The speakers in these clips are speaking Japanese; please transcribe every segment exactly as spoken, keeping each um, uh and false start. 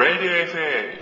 Radio エフエー。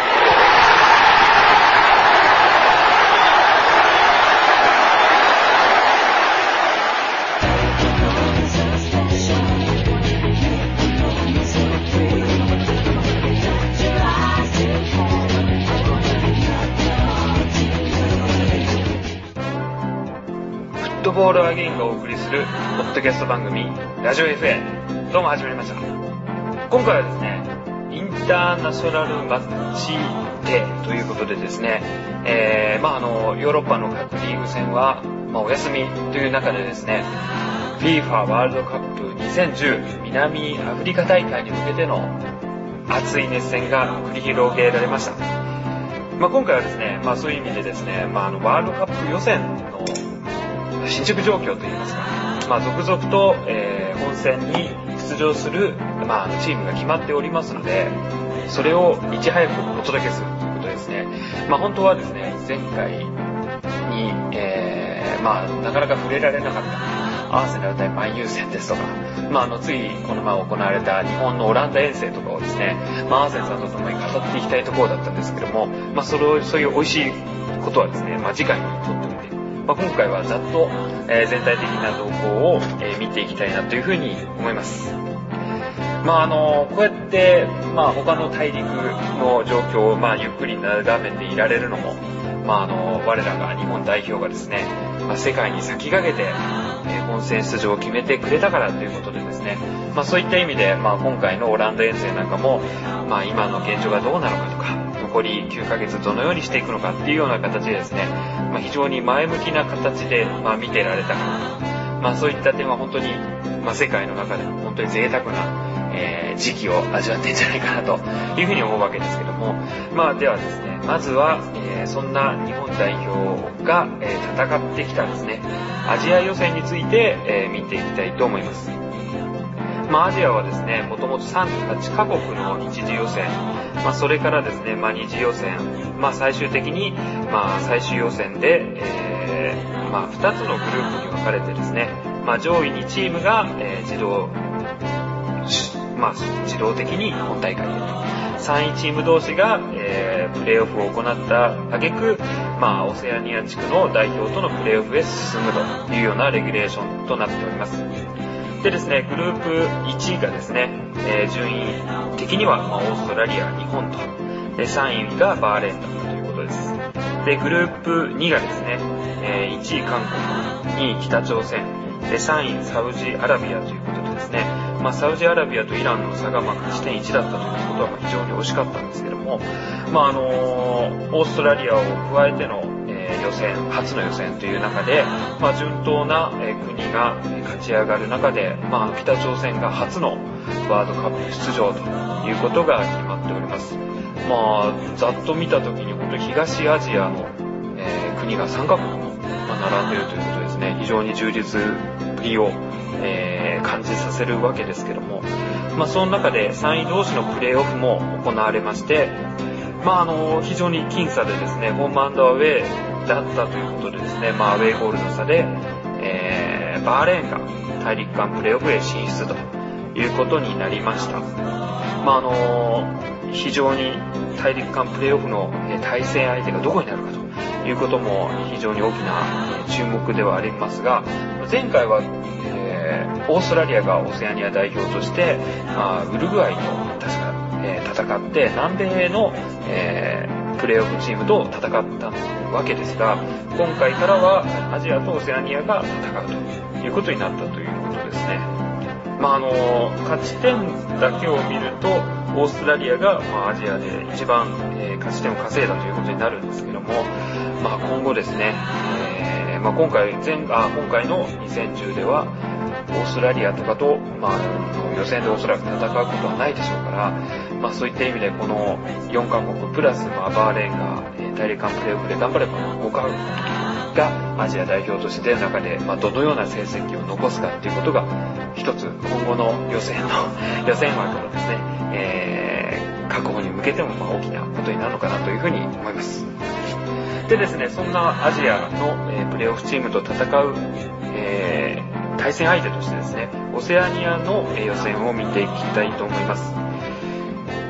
フットボールアゲインがお送りするポッドキャスト番組ラジオ エフエー。どうも始まりました。今回はですね、インターナショナルマッチデーということでですね、えー、まああのヨーロッパの各リーグ戦は、まあ、お休みという中でですね、FIFA ワールドカップにせんじゅう南アフリカ大会に向けての熱い熱戦が繰り広げられました。まあ、今回はですね、まあ、そういう意味でですね、まあ、あのワールドカップ予選の進捗状況といいますか、まあ、続々と、えー、本戦に出場する、まあ、チームが決まっておりますので、それをいち早くお届けするということですね。まあ、本当はですね、前回に、えー、まあ、なかなか触れられなかったアーセナル対マンユー戦ですとか、まあ、あのついこの前行われた日本のオランダ遠征とかをですね、まあ、アーセンさんと共に語っていきたいところだったんですけども、まあ、それをそういう美味しいことはですね、まあ、次回にとっておいて、まあ、今回はざっと、えー、全体的な動向を、えー、見ていきたいなというふうに思います。まああのこうやって、まあ、他の大陸の状況を、まあ、ゆっくり眺めていられるのも、まあ、あの我らが日本代表がですね、まあ、世界に先駆けて、えー、本戦出場を決めてくれたからということでですね、まあ、そういった意味で、まあ、今回のオランダ遠征なんかも、まあ、今の現状がどうなのかとか、残りきゅうかげつどのようにしていくのかっていうような形でですね、まあ、非常に前向きな形で、まあ、見てられたかなと、まあ、そういった点は本当に、まあ、世界の中でも本当に贅沢な、えー、時期を味わってんじゃないかなというふうに思うわけですけども、まあ、ではですね、まずは、えー、そんな日本代表が、えー、戦ってきたですね、アジア予選について、えー、見ていきたいと思います。まあ、アジアはですね、もともとさんじゅうはちカ国の一次予選、まあ、それからですね、まあ、二次予選、まあ、最終的に、まあ、最終予選で、えー、まあ、ふたつのグループに分かれてですね、まあ、上位にチームが、えー、自動、まあ、自動的に本大会へと。さんいチーム同士が、えー、プレーオフを行った挙句、まあ、オセアニア地区の代表とのプレーオフへ進むというようなレギュレーションとなっております。でですね、グループいちがですね、えー、順位的には、まあ、オーストラリア、日本と、でさんいがバーレーンだったということです。で、グループにがですね、えー、いちい韓国、にい北朝鮮、でさんいサウジアラビアということでですね、まあ、サウジアラビアとイランの差がまあ勝ち点いちだったということはまあ非常に惜しかったんですけども、まああのー、オーストラリアを加えての、えー、予選、初の予選という中で、まあ、順当な、えー、国が勝ち上がる中で、まあ、北朝鮮が初のワールドカップ出場ということが決まっております。まあ、ざっと見たときに本当に東アジアの、えー、国がさんカ国も、まあ、並んでいるということですね。非常に充実ぶりを、えー、感じさせるわけですけども、まあ、その中でさんい同士のプレーオフも行われまして、まあ、あの非常に僅差でですね、ホームアンドアウェーだったということでですね、まあ、アウェーゴールの差で、えー、バーレーンが大陸間プレーオフへ進出ということになりました。まあ、あの非常に大陸間プレーオフの対戦相手がどこになるかということも非常に大きな注目ではありますが、前回は、えー、オーストラリアがオセアニア代表として、まあ、ウルグアイと確か、えー、戦って南米の、えー、プレーオフチームと戦ったわけですが、今回からはアジアとオセアニアが戦うということになったということですね。まああの勝ち点だけを見るとオーストラリアが、まあ、アジアで一番、えー、勝ち点を稼いだということになるんですけども、まあ、今後ですね、えーまあ、今回前あ今回のにせんじゅうではオーストラリアとかと、まあ、予選でおそらく戦うことはないでしょうから、まあ、そういった意味でこのよんカ国プラス、まあ、バーレーンが、えー、大陸間プレーオフで頑張ればごカ国がアジア代表として出る中で、まあ、どのような成績を残すかということが一つ今後の予選の予選枠のですね、えー、確保に向けてもまあ大きなことになるのかなというふうに思います。でですね、そんなアジアの、えー、プレーオフチームと戦う、えー、対戦相手としてですね、オセアニアの、えー、予選を見ていきたいと思います。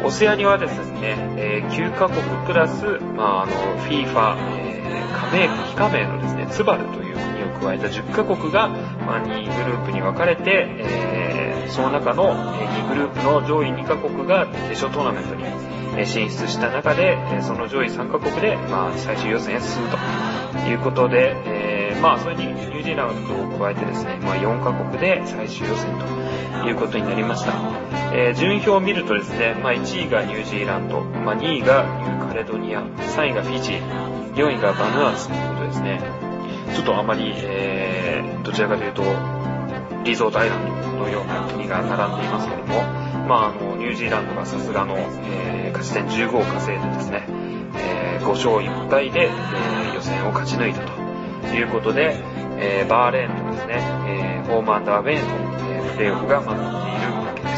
オセアニアはですね、えー、きゅうカ国プラス、まあ、あの、フィーファ、えー、加盟、非加盟のですね、ツバルという国を加えたじゅっカ国が、まあ、にグループに分かれて、えー、その中のにグループの上位にカ国が決勝トーナメントに進出した中で、その上位さんカ国で、まあ、最終予選へ進むということで、えー、まあ、それにニュージーランドを加えてですね、まあ、よんカ国で最終予選ということになりました。えー、順位表を見るとですね、まあ、いちいがニュージーランド、まあ、にいがニューカレドニア、さんいがフィジー、よんいがバヌアツということですね。ちょっとあまり、えー、どちらかというと、リゾートアイランドのような国が並んでいますけれども、まあ、あの、ニュージーランドがさすがの、えー、勝ち点じゅうごを稼いでですね、えー、ごしょういっぱいで、えー、予選を勝ち抜いたということで、えー、バーレーンとですね、えー、ホームアンダーウェイの、えー、プレーオフが待っているわけです。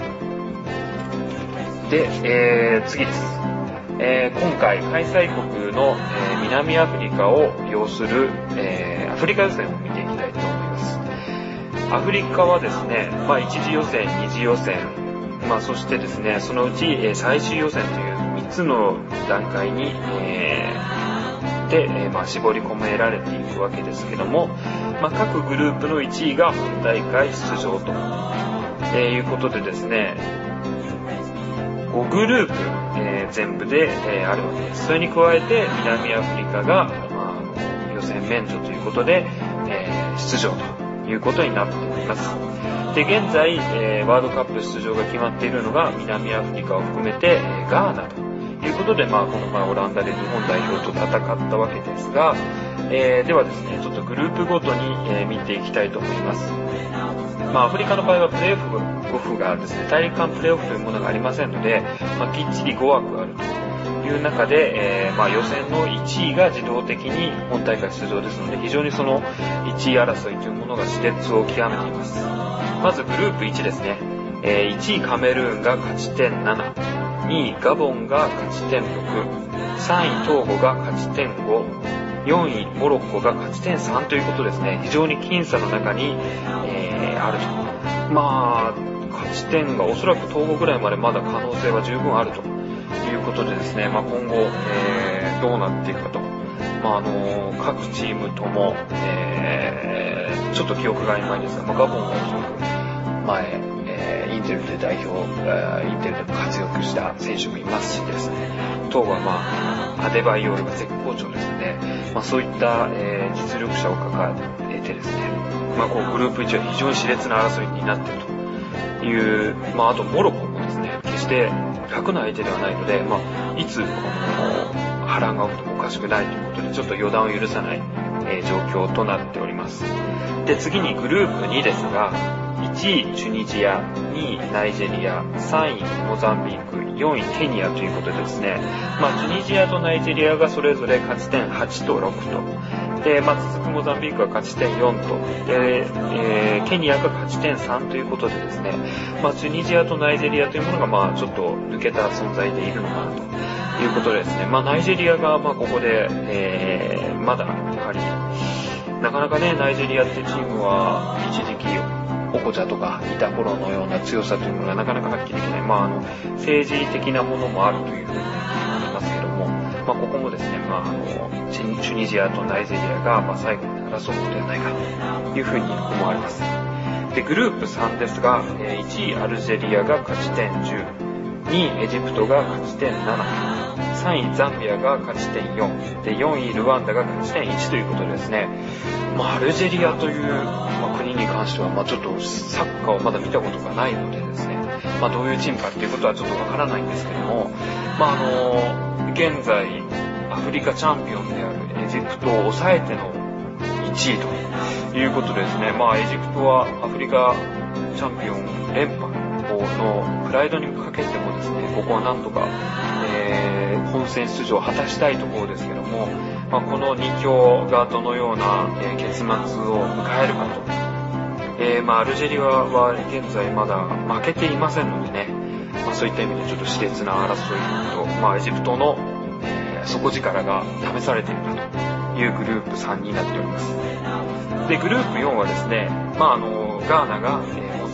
で、えー、次です。えー、今回開催国の、えー、南アフリカを要する、えー、アフリカ予選を見ていきたいと思います。アフリカはですね、まあ、一次予選、二次予選、まあ、そしてですね、そのうち、えー、最終予選というみっつの段階に、えー、で、えー、まあ、絞り込められていくわけですけども、まあ、各グループのいちいが本大会出場と、えー、いうことでですね、ごグループ、えー、全部で、えー、あるわけです。それに加えて南アフリカが、まあ、予選免除ということで、えー、出場ということになっております。で、現在、えー、ワールドカップ出場が決まっているのが南アフリカを含めて、えー、ガーナということで、まあ、この前オランダで日本代表と戦ったわけですが、えー、ではですね、ちょっとグループごとに、えー、見ていきたいと思います。まあ、アフリカの場合はプレーオフがですね、大陸間プレーオフというものがありませんので、まあ、きっちりごわくあるという中で、えー、まあ予選のいちいが自動的に本大会出場ですので、非常にそのいちい争いというものが熾烈を極めています。まずグループいちですね。えー、いちいカメルーンが勝ち点なな、にいガボンが勝ち点ろく、さんいトーゴが勝ち点ご、よんいモロッコが勝ち点さんということですね。非常に僅差の中に、えー、あると。まあ、勝ち点がおそらくトーゴぐらいまでまだ可能性は十分あるということでですね、まあ、今後、えー、どうなっていくかと。まあ、あのー、各チームとも、えー、ちょっと記憶が曖昧ですが、まあ、ガボンがおそらく前、えー、インテルで代表、えー、インテルでも活躍した選手もいますしですね、トーゴはまあ、アデバイオールが絶好調ですので、まあ、そういった、えー、実力者を抱えてですね、まあ、こうグループいちは非常に熾烈な争いになっているという、まあ、あとモロッコもですね、決して楽な相手ではないので、まあ、いつこの波乱が起きてもおかしくないということで、ちょっと予断を許さない、えー、状況となっております。で、次にグループにですが、いちいチュニジア、にいナイジェリア、さんいモザンビーク、よんいケニアということでですね、まあ、チュニジアとナイジェリアがそれぞれ勝ち点はちとろくと、で、まあ、続くモザンビークは勝ち点よんと、で、えー、ケニアが勝ち点さんということでですね、まあ、チュニジアとナイジェリアというものが、まあ、ちょっと抜けた存在でいるのかなということでですね、まあ、ナイジェリアが、まあ、ここで、えー、まだ、やはり、なかなかね、ナイジェリアってチームは、一時期、オコチャとかいた頃のような強さというのがなかなか発揮できない。まあ、あの、政治的なものもあるというふうに聞いていますけども、まあ、ここもですね、まあ、あの、チュニジアとナイジェリアが、まあ、最後まで争うことではないかというふうに思われます。で、グループさんですが、いちいアルジェリアが勝ち点じゅう、にいエジプトが勝ち点なな、さんいザンビアが勝ち点よん、で、よんいルワンダが勝ち点いちということでですね、まあ、アルジェリアという、まあ、国に関しては、まあ、ちょっとサッカーをまだ見たことがないのでですね、まあ、どういうチームかっていうことはちょっとわからないんですけども、まあ、あの、現在、アフリカチャンピオンであるエジプトを抑えてのいちいということでですね、まあ、エジプトはアフリカチャンピオン連覇のプライドにかけてもですね、ここはなんとか、えー、本戦出場を果たしたいところですけども、まあ、このに強がどのような、えー、結末を迎えるかと。えー、まあ、アルジェリアは現在まだ負けていませんのでね、まあ、そういった意味でちょっと熾烈な争いと、まあ、エジプトの、えー、底力が試されているというグループさんになっております。で、グループよんはですね、まあ、あの、ガーナが、えー、モ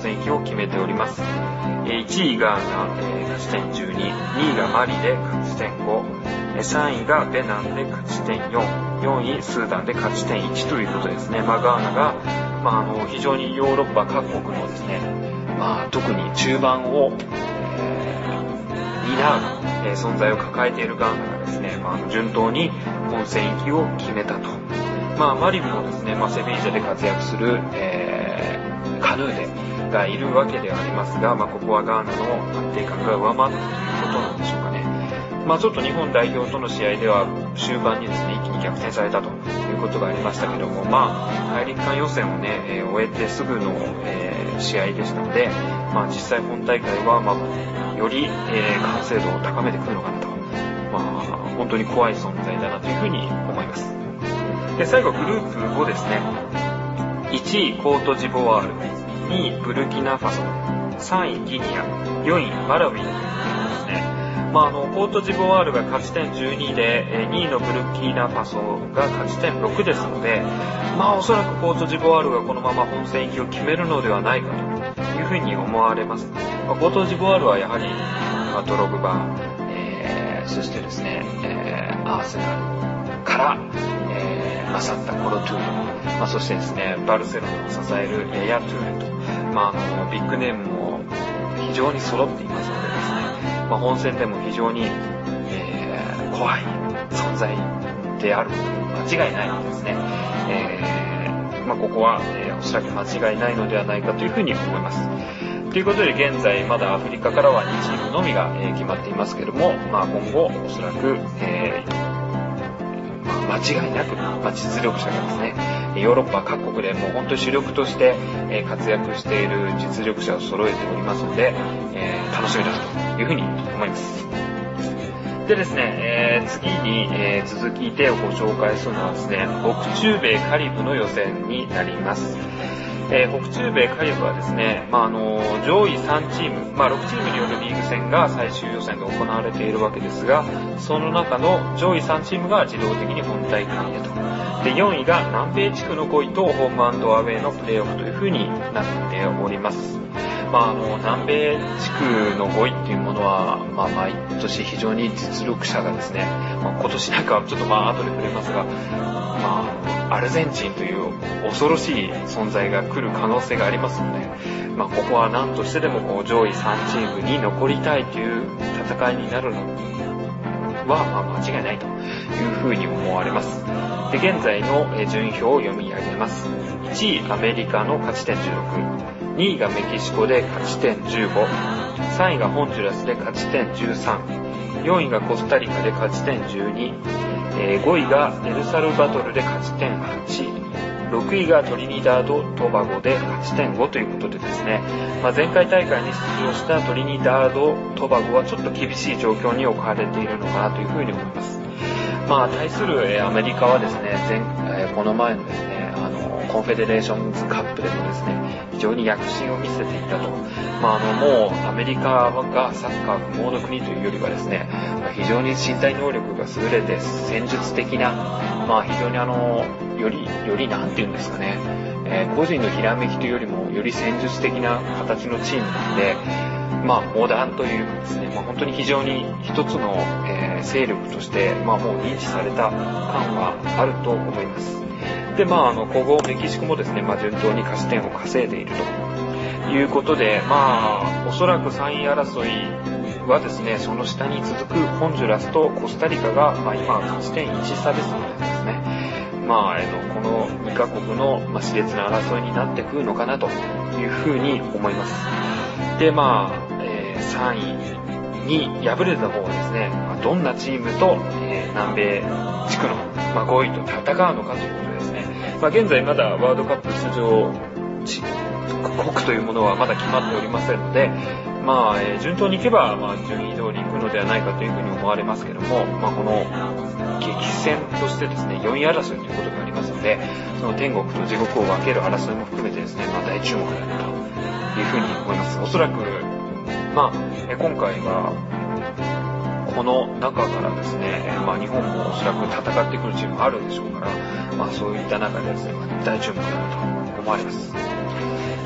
戦行きを決めております。いちいが勝ち点じゅうに、にいがマリで勝ち点ご、さんいがベナンで勝ち点よん、よんいスーダンで勝ち点いちということですね。まあ、ガーナが、まあ、あの非常にヨーロッパ各国のですね、まあ、特に中盤を、えー、担う、えー、存在を抱えているガーナがですね、まあ、順当に本戦行きを決めたと。まあ、マリもですね、まあ、セビージャで活躍する、えー、カヌーデがいるわけではありますが、まあ、ここはガーナの安定感が上回ったということなんでしょうかね。まあ、ちょっと日本代表との試合では終盤にですね、一気に逆転されたということがありましたけども、まあ、大陸間予選をね、えー、終えてすぐの、えー、試合でしたので、まあ、実際本大会は、まあ、より、えー、完成度を高めてくるのかなと、まあ、本当に怖い存在だなというふうに思います。で、最後グループごですね。いちいコートジボワール、にいブルキナファソ、さんいギニア、よんいマラウイということですね。まあ、あのコートジボワールが勝ち点じゅうにで、にいのブルキナファソが勝ち点ろくですので、まあおそらくコートジボワールがこのまま本戦行きを決めるのではないかというふうに思われます。まあ、コートジボワールはやはり、まあ、ドログバ、えー、そしてですね、えー、アーセナルから、えー、勝ったコロトゥール、まあ、そしてですね、バルセロナを支えるヤヤトゥールと、まあ、あのビッグネームも非常に揃っていますのでですね、まあ、本戦でも非常に、えー、怖い存在である間違いないのですね。えーまあ、ここは、えー、おそらく間違いないのではないかというふうに思います。ということで現在まだアフリカからはにチームのみが、えー、決まっていますけれども、まあ、今後おそらく、えーまあ、間違いなく、まあ、実力者がですね、ヨーロッパ各国でもう本当に主力として、えー、活躍している実力者を揃えておりますので、えー、楽しみだというふうに思います。でですね、えー、次に、えー、続きでご紹介するのはですね、北中米カリブの予選になります。えー、北中米カリブはですね、まあ、あの上位さんチーム、まあ、ろくチームによるリーグ戦が最終予選で行われているわけですが、その中の上位さんチームが自動的に本大会へと。で、よんいが南米地区のごいとホーム&アウェイのプレーオフというふうになっております。まあ、あの南米地区のごいっていうものは、まあ、毎年非常に実力者がですね、まあ、今年なんかはちょっとまあ後で触れますが、まあ、アルゼンチンという恐ろしい存在が来る可能性がありますので、まあ、ここは何としてでもこう上位さんチームに残りたいという戦いになるのは、まあ、間違いないというふうに思われます。で、現在の順位表を読み上げます。いちいアメリカの勝ち点じゅうろく、にいがメキシコで勝ち点じゅうご、さんいがホンジュラスで勝ち点じゅうさん、よんいがコスタリカで勝ち点じゅうに、えー、ごいがエルサルバドルで勝ち点はち、ろくいがトリニダード・トバゴで勝ち点ごということでですね、まあ、前回大会に出場したトリニダード・トバゴはちょっと厳しい状況に置かれているのかなというふうに思います。まあ、対する、えー、アメリカはですね、前、えー、この前のですね、あのコンフェデレーションズカップでもですね、非常に躍進を見せていたと。まあ、あのもうアメリカがサッカー不毛の国というよりはですね、非常に身体能力が優れて戦術的な、まあ、非常にあのよりよりなんていうんですかね、えー、個人のひらめきというよりもより戦術的な形のチームなので、まあ、モダンというかですね、まあ、本当に非常に一つの、えー、勢力として、まあ、もう認知された感はあると思います。で、まあ、あの、今後メキシコもですね、まあ、順当に勝ち点を稼いでいるということで、まあ、おそらくさんい争いはですね、その下に続くホンジュラスとコスタリカが、まあ、今勝ち点いち差ですのでですね、まあ、あの、このにカ国の、まあ、熾烈な争いになってくるのかなというふうに思います。で、まあ、えー、さんいに敗れた方はですね、まあ、どんなチームと、えー、南米地区の、まあ、ごいと戦うのかということですね。まあ、現在まだワールドカップ出場国というものはまだ決まっておりませんので、まあ、えー、順当にいけば、まあ、順位通りいくのではないかというふうに思われますけども、まあ、この激戦としてですね、よんい争いということがありますので、その天国と地獄を分ける争いも含めてですね、まあ、大注目だなというふうに思います。おそらく、まあ、えー、今回はこの中からですね、まあ、日本もおそらく戦ってくるチームもあるでしょうから、まあ、そういった中でですね、大注目だなと思われます。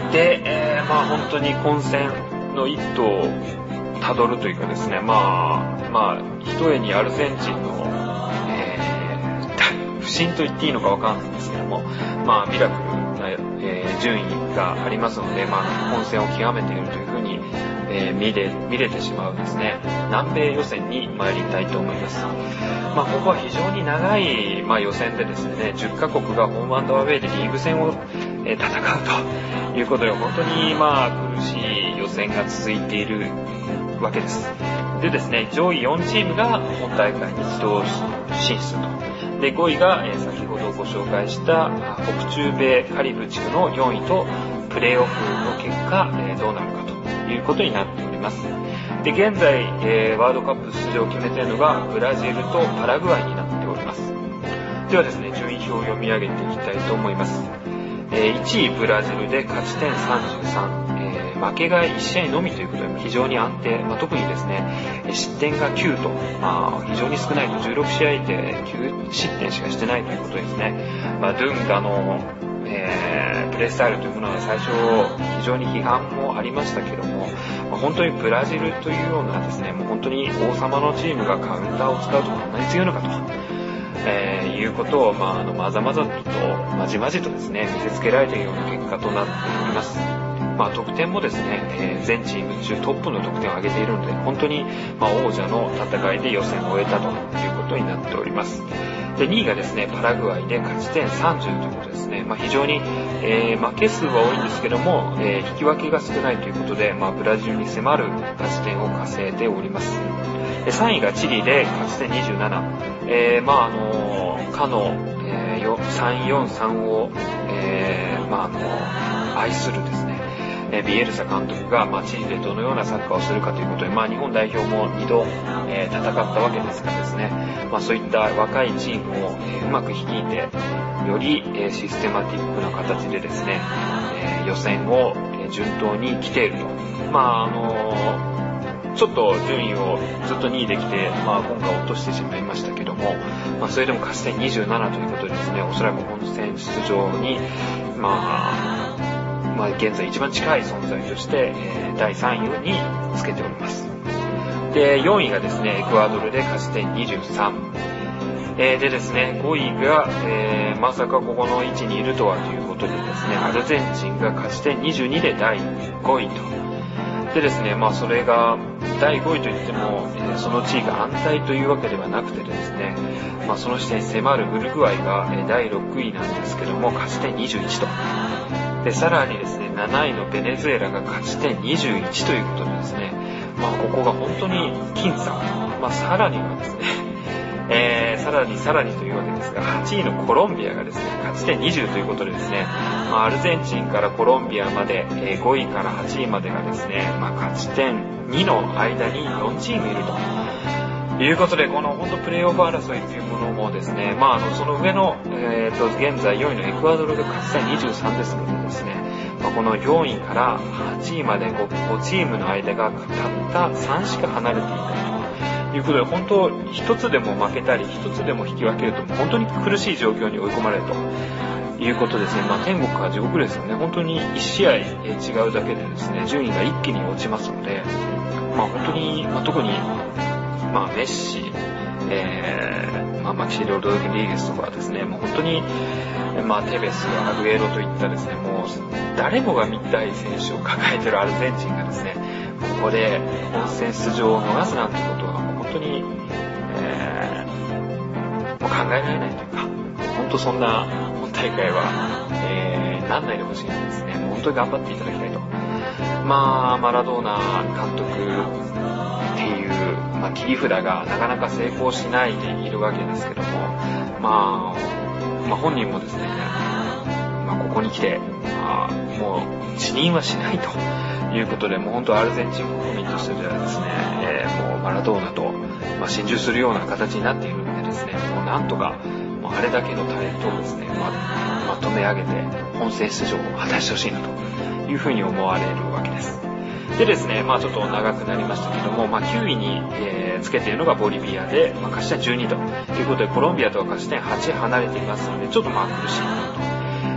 で、えー、まあ本当に混戦の一途をたどるというかですね、まあ、まあ、ひとえにアルゼンチンの、えー、不振と言っていいのかわかんないんですけども、まあ、ミラクルな、えー、順位がありますので、まあ、混戦を極めているというふうに、えー、見れ、見れてしまうですね、南米予選に参りたいと思います。まあ、ここは非常に長い、まあ、予選でですね、じゅっカ国がホーム&アウェイでリーグ戦を、えー、戦うということで、本当に、まあ、苦しい予選が続いているわけです。でですね、上位よんチームが本大会に自動進出と。で、ごいが、えー、先ほどご紹介した北中米カリブ地区のよんいとプレーオフの結果、えー、どうなるかということになっております。で、現在、えー、ワールドカップ出場を決めているのがブラジルとパラグアイになっております。ではですね、順位表を読み上げていきたいと思います。えー、いちいブラジルで勝ち点さんじゅうさん、えー、負けがいち試合のみということで非常に安定、まあ、特にですね失点がきゅうと、まあ、非常に少ないとじゅうろく試合できゅう失点しかしてないということですね。まあ、ドゥンガの、えー、プレースタイルというものは最初非常に批判もありましたけども、まあ、本当にブラジルというようなですね、もう本当に王様のチームがカウンターを使うとこんなに強いのかとえー、いうことを、まあ、あの、まざまざと、まじまじとですね、見せつけられているような結果となっております。まあ、得点もですね、えー、全チーム中トップの得点を上げているので、本当に、まあ、王者の戦いで予選を終えたということになっております。で、にいがですね、パラグアイで勝ち点さんじゅうということですね。まあ、非常に、えー、負け数は多いんですけども、えー、引き分けが少ないということで、まあ、ブラジルに迫る勝ち点を稼いでおります。さんいがチリで勝ち点にじゅうなな。えー、まああのー、かの、えー、さんよんさんを、えー、まああのー、愛するですね、えー、ビエルサ監督が、まあ、チリでどのようなサッカーをするかということで、まあ日本代表もにど、えー、戦ったわけですからですね、まあそういった若いチームを、えー、うまく率いて、より、えー、システマティックな形でですね、えー、予選を、えー、順当に来ていると。まああのーちょっと順位をずっとにいできて、まあ今回落としてしまいましたけども、まあそれでも勝ち点にじゅうななということでですね、おそらく本戦出場に、まあ、まあ現在一番近い存在として、えー、だいさんいにつけております。で、よんいがですね、エクアドルで勝ち点にじゅうさん。えー、でですね、ごいが、えー、まさかここの位置にいるとはということでですね、アルゼンチンが勝ち点にじゅうにでだいごいと。でですね、まあそれがだいごいといっても、えー、その地位が安泰というわけではなくてですね、まあその下に迫るウルグアイが、えー、だいろくいなんですけども勝ち点にじゅういちと。で、さらにですね、なないのベネズエラが勝ち点にじゅういちということでですね、まあここが本当に僅差。まあさらにはですね、えー、さらにさらにというわけですが、はちいのコロンビアがですね、勝ち点にじゅうということでですね、まあ、アルゼンチンからコロンビアまで、えー、ごいからはちいまでがですね、まあ、勝ち点にの間によんチームいるということで、この本当プレーオフ争いというものもですね、まあ、あのその上の、えー、と現在よんいのエクアドルが勝ち点にじゅうさんですのでですね、まあ、このよんいからはちいまで 5, 5チームの間がたったさんしか離れていないということで、本当一つでも負けたり一つでも引き分けると本当に苦しい状況に追い込まれるということですね。まあ天国か地獄ですよね。本当にいち試合違うだけでですね、順位が一気に落ちますので、まあ本当に、まあ、特にまあメッシ、えー、まあマキシロドリゲスとかですね、もう本当にまあテベス、アグエロといったですね、もう誰もが見たい選手を抱えているアルゼンチンがですね、ここで本戦出場を逃すなんてことは本当に、えー、もう考えられないというか、本当そんな本大会は、えー、なんないでほしいんですね。もう本当に頑張っていただきたいと。まあマラドーナ監督っていう、まあ、切り札がなかなか成功しないでいるわけですけども、まあ、まあ本人もですね、まあ、ここに来て、まあ、もう辞任はしないということで、もう本当アルゼンチン国民としてはですね、えー、もうマラドーナと、まあ、心中するような形になっているのでですね、もうなんとかもうあれだけのタレントをですね、ま、まとめ上げて本戦出場を果たしてほしいなというふうに思われるわけです。でですね、まあちょっと長くなりましたけども、まあきゅういに、えー、つけているのがボリビアで、まあ勝ち点じゅうにということで、コロンビアとは勝ち点はち離れていますので、ちょっとまあ苦しいなと。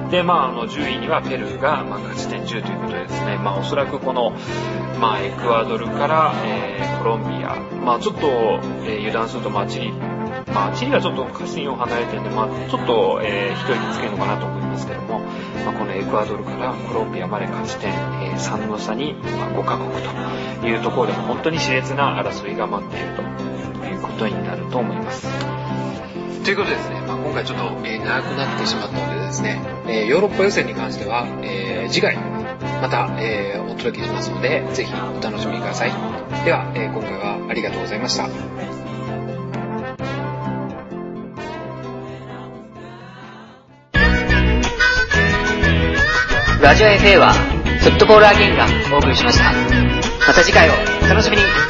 で、まあ、あのじゅういにはペルーが、まあ、勝ち点じゅうということでですね、まあ、おそらくこの、まあ、エクアドルから、えー、コロンビア、まあ、ちょっと、えー、油断すると、まあ、チリ、まあ、チリはちょっと勝ち点よん離れてるんで、まあ、ちょっと、えー、一息つけるのかなと思いますけども、まあ、このエクアドルからコロンビアまで勝ち点、えー、さんの差に、まあ、ごカ国というところでも本当に熾烈な争いが待っているということになると思います。ということでですね、まあ、今回ちょっと、えー、長くなってしまったのでですね、えー、ヨーロッパ予選に関しては、えー、次回また、えー、お届けしますので、ぜひお楽しみください。では、えー、今回はありがとうございました。 ラジオ エフエー はフットボールアゲインがお送りしました。また次回をお楽しみに。